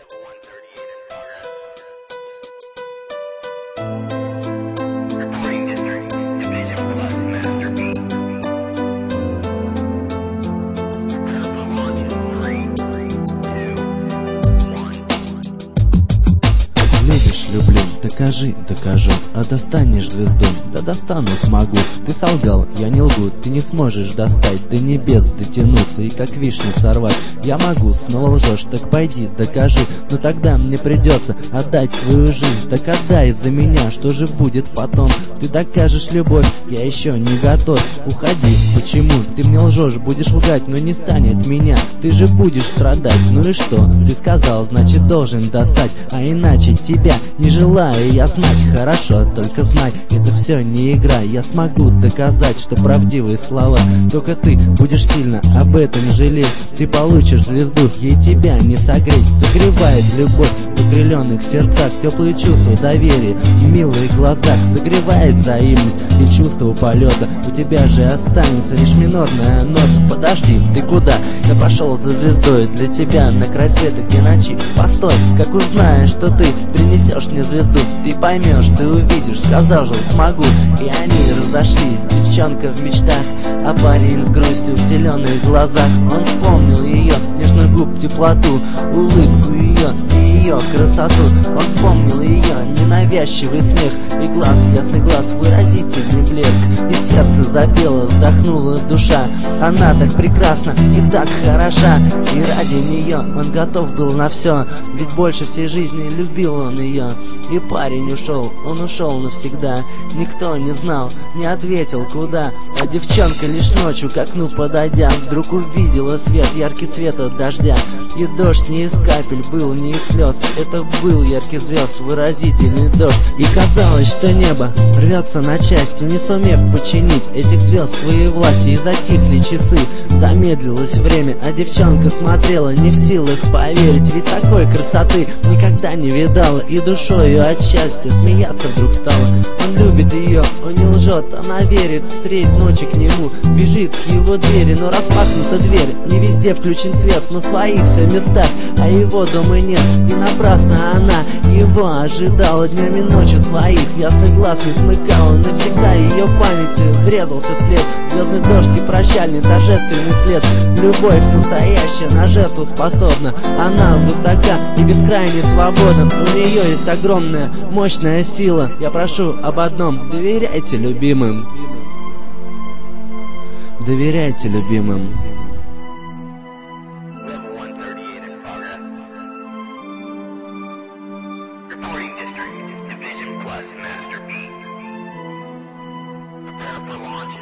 Люблю, докажи, докажу, а достанешь звезду, да достану смогу. Ты солгал, я не лгу, ты не сможешь достать до небес дотянуться и как вишню сорвать. Я могу, снова лжешь, так пойди, докажи, но тогда мне придется отдать свою жизнь. Так отдай за меня, что же будет потом? Ты докажешь любовь, я еще не готов. Уходи, почему? Ты мне лжешь, будешь лгать, но не станет меня. Ты же будешь страдать, ну и что? Ты сказал, значит должен достать, а иначе тебя не желаю я знать. Хорошо, только знай, это все не игра. Я смогу доказать, что правдивые слова. Только ты будешь сильно об этом жалеть. Ты получишь звезду, ей тебя не согреть. Согревает любовь в окрыленных сердцах, теплые чувства, доверие в милых глазах. Согревает взаимность и чувство полета. У тебя же останется лишь минорная нота. Подожди, ты куда? Я пошел за звездой для тебя на край света, где ночи. Постой, как узнаешь, что ты принесешь мне звезду, ты поймешь, ты увидишь, сказал же, смогу. И они разошлись, девчонка в мечтах, а парень с грустью в зеленых глазах. Он вспомнил ее нежных губ теплоту, улыбку ее и ее красоту. Он вспомнил ее ненавязчивый смех и глаз, ясный глаз, выразительный блеск. И сердце запело, вздохнула душа. Она так прекрасна и так хороша, и ради нее он готов был на все, ведь больше всей жизни любил он ее. И парень ушел, он ушел навсегда. Никто не знал, не ответил куда. А девчонка лишь ночью к окну подойдя, вдруг увидела свет, яркий свет от дождя. И дождь не из капель был, не из слез, это был яркий звезд, выразительный дождь. И казалось, что небо рвется на части, не сумев подчинить этих звезд своей власти. И затихли часы, замедлилось время, а девчонка смотрела, не в силах поверить, ведь такой красоты никогда не видала. И душой ее от счастья смеяться вдруг стала. Он любит ее, он не лжет, она верит, встреть ночи к нему, бежит к его двери, но распахнута дверь, не везде включен свет, на своих все местах, а его дома нет. И напрасно она его ожидала днями ночью своих, ясный глаз не смыкала, навсегда ее памяти врезался след. Звездный дождь и прощальный торжественный след. Любовь настоящая на жертву способна, она высока и бескрайне свободна. У нее есть огромная, мощная сила. Я прошу об одном: доверяйте любимым. Доверяйте любимым. Master Beat. Prepare for launch.